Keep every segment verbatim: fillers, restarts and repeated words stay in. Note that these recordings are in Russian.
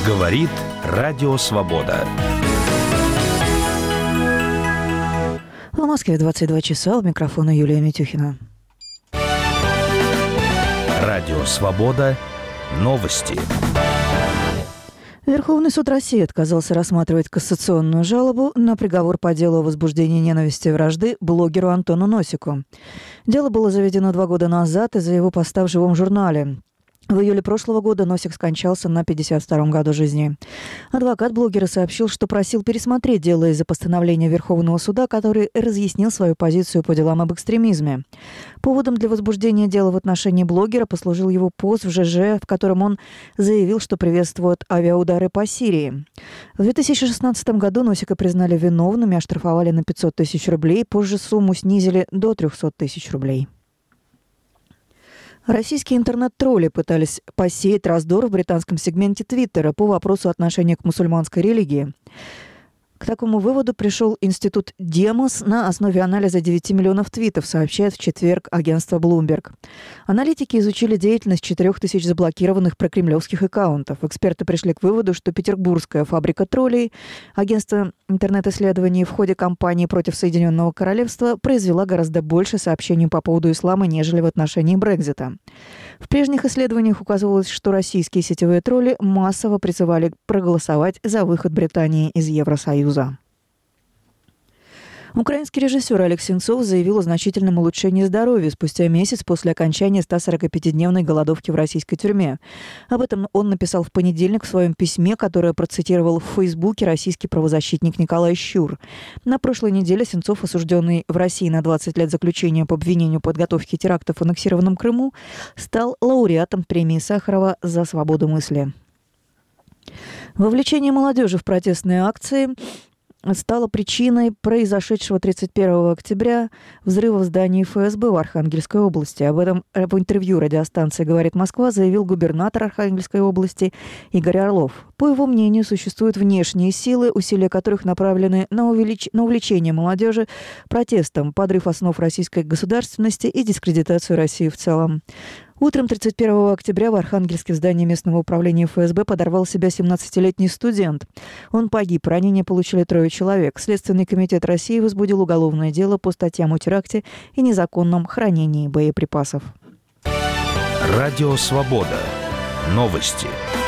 Говорит Радио Свобода. В Москве двадцать два часа. У микрофона Юлия Митюхина. Радио Свобода. Новости. Верховный суд России отказался рассматривать кассационную жалобу на приговор по делу о возбуждении ненависти и вражды блогеру Антону Носику. Дело было заведено два года назад из-за его поста в «Живом журнале». В июле прошлого года Носик скончался на пятьдесят втором году жизни. Адвокат блогера сообщил, что просил пересмотреть дело из-за постановления Верховного суда, который разъяснил свою позицию по делам об экстремизме. Поводом для возбуждения дела в отношении блогера послужил его пост в ЖЖ, в котором он заявил, что приветствует авиаудары по Сирии. В две тысячи шестнадцатом году Носика признали виновным и оштрафовали на пятьсот тысяч рублей, позже сумму снизили до триста тысяч рублей. Российские интернет-тролли пытались посеять раздор в британском сегменте Твиттера по вопросу отношения к мусульманской религии. К такому выводу пришел институт Демос на основе анализа девяти миллионов твитов, сообщает в четверг агентство Bloomberg. Аналитики изучили деятельность четырех тысяч заблокированных прокремлевских аккаунтов. Эксперты пришли к выводу, что петербургская фабрика троллей, агентство интернет-исследований в ходе кампании против Соединенного Королевства, произвела гораздо больше сообщений по поводу ислама, нежели в отношении Брексита. В прежних исследованиях указывалось, что российские сетевые тролли массово призывали проголосовать за выход Британии из Евросоюза. Украинский режиссер Олег Сенцов заявил о значительном улучшении здоровья спустя месяц после окончания ста сорокапятидневной голодовки в российской тюрьме. Об этом он написал в понедельник в своем письме, которое процитировал в Фейсбуке российский правозащитник Николай Щур. На прошлой неделе Сенцов, осужденный в России на двадцать лет заключения по обвинению в подготовке терактов в аннексированном Крыму, стал лауреатом премии Сахарова за свободу мысли. Вовлечение молодежи в протестные акции стало причиной произошедшего тридцать первого октября взрыва в здании эф эс бэ в Архангельской области. Об этом в интервью радиостанции «Говорит Москва» заявил губернатор Архангельской области Игорь Орлов. По его мнению, существуют внешние силы, усилия которых направлены на, увелич... на увлечение молодежи протестом, подрыв основ российской государственности и дискредитацию России в целом. Утром тридцать первого октября в Архангельске в здании местного управления эф эс бэ подорвал себя семнадцатилетний студент. Он погиб, ранения получили трое человек. Следственный комитет России возбудил уголовное дело по статьям о теракте и незаконном хранении боеприпасов. Радио Свобода. Новости.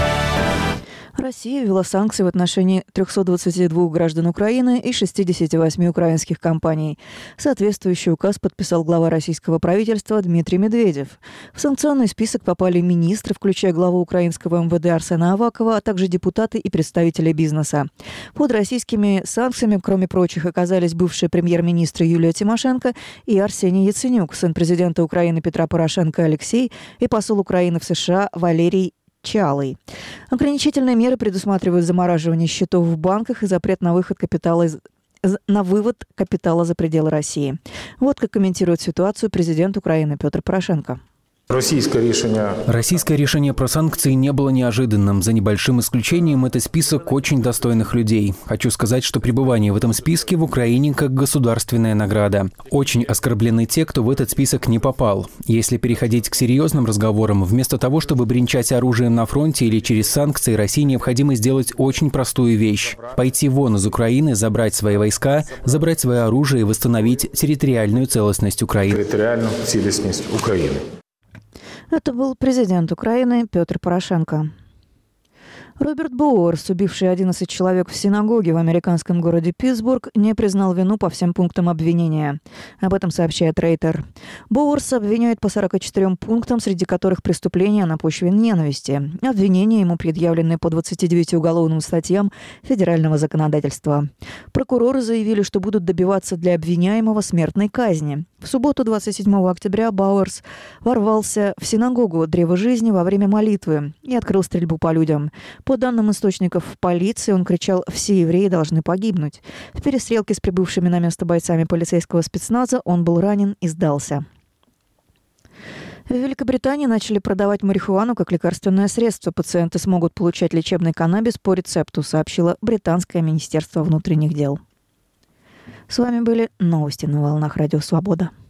Россия ввела санкции в отношении трехсот двадцати двух граждан Украины и шестидесяти восьми украинских компаний. Соответствующий указ подписал глава российского правительства Дмитрий Медведев. В санкционный список попали министры, включая главу украинского эм вэ дэ Арсена Авакова, а также депутаты и представители бизнеса. Под российскими санкциями, кроме прочих, оказались бывшие премьер-министры Юлия Тимошенко и Арсений Яценюк, сын президента Украины Петра Порошенко Алексей и посол Украины в США Валерий Чалый. Ограничительные меры предусматривают замораживание счетов в банках и запрет на выход капитала из на вывод капитала за пределы России. Вот как комментирует ситуацию президент Украины Петр Порошенко. Российское решение... Российское решение про санкции не было неожиданным. За небольшим исключением, это список очень достойных людей. Хочу сказать, что пребывание в этом списке в Украине как государственная награда. Очень оскорблены те, кто в этот список не попал. Если переходить к серьезным разговорам, вместо того, чтобы бренчать оружием на фронте или через санкции, России необходимо сделать очень простую вещь. Пойти вон из Украины, забрать свои войска, забрать свое оружие и восстановить территориальную целостность Украины. Территориальную целостность Украины. Это был президент Украины Петр Порошенко. Роберт Боуэрс, убивший одиннадцать человек в синагоге в американском городе Питтсбург, не признал вину по всем пунктам обвинения. Об этом сообщает Рейтер. Боуэрса обвиняют по сорока четырем пунктам, среди которых преступления на почве ненависти. Обвинения ему предъявлены по двадцати девяти уголовным статьям федерального законодательства. Прокуроры заявили, что будут добиваться для обвиняемого смертной казни. В субботу, двадцать седьмого октября, Боуэрс ворвался в синагогу Древо жизни во время молитвы и открыл стрельбу по людям. По данным источников полиции, он кричал «Все евреи должны погибнуть». В перестрелке с прибывшими на место бойцами полицейского спецназа он был ранен и сдался. В Великобритании начали продавать марихуану как лекарственное средство. Пациенты смогут получать лечебный каннабис по рецепту, сообщило британское министерство внутренних дел. С вами были новости на волнах Радио Свобода.